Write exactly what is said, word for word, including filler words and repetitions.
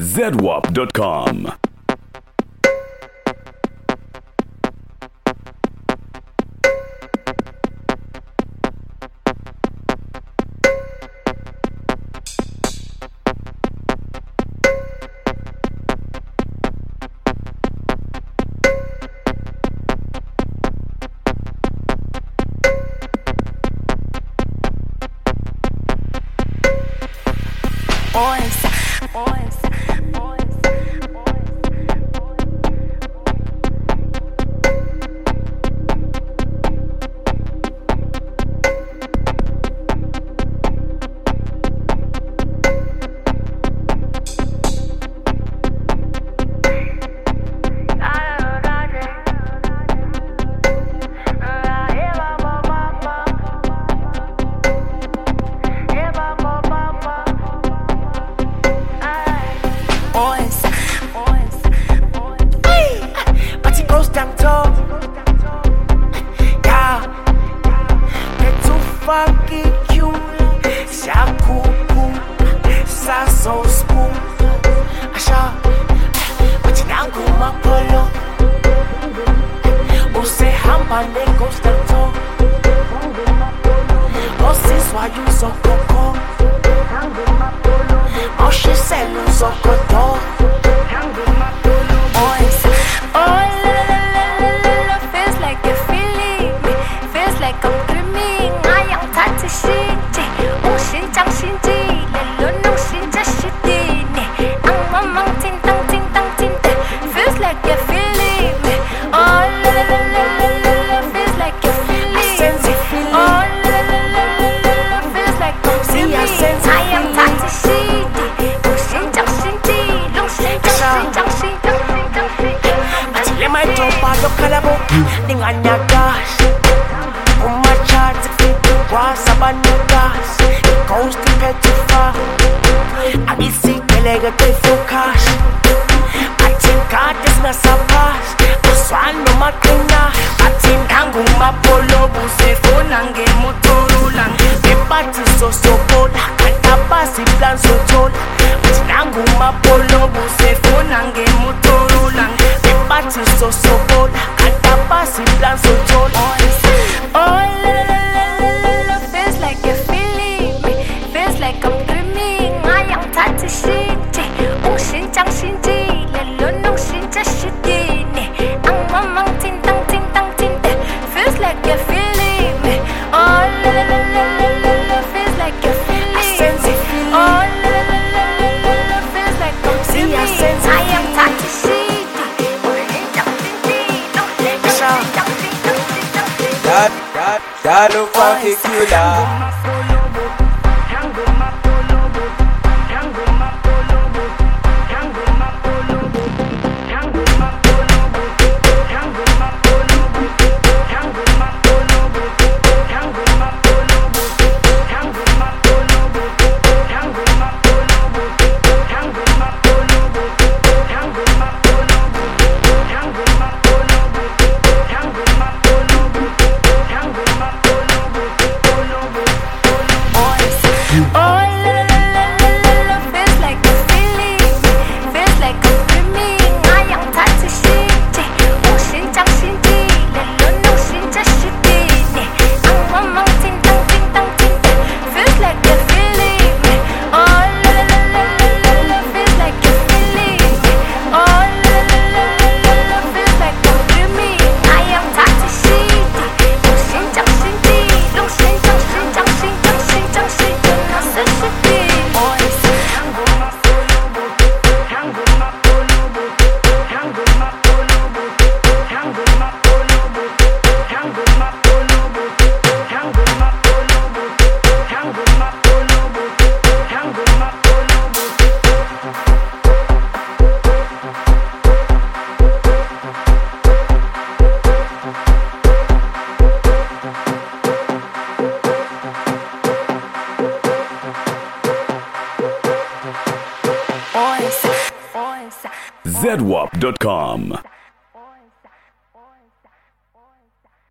zedwap dot com. Boys, boys, boys, funky cute, shakuku, sa so smooth. Asha, machinangu mapolo, use hamba nengo stato, ose swayu sokoko, oshe selu sokoto. Dengan gas, uma chance feito guasa banugas, goes to petrify. I be sick, lega que focus. I think God is not surprised. I swallow my cleaner. I think I'm going my polo, buse phone and get Motorola. The party so so cold, I can't pass it plan so tall. I think I'm going my polo, buse phone and get Motorola. The party so so cold. Pass it down so tall. Oh, la la la la la la, feels like you're feeling me. Feels like I'm dreaming. I am touchy shit. Oh, shin jang shin ji, le lo no shin ja shit ni. Ang mamang tin tang tin tang tin. Feels like you're feeling me. Oh, la la la la la la la, feels like you're feeling me. Oh, la la la la la la la, feels like I'm dreaming. I am touchy shit. That, that, that look funky killer. zedwap dot com.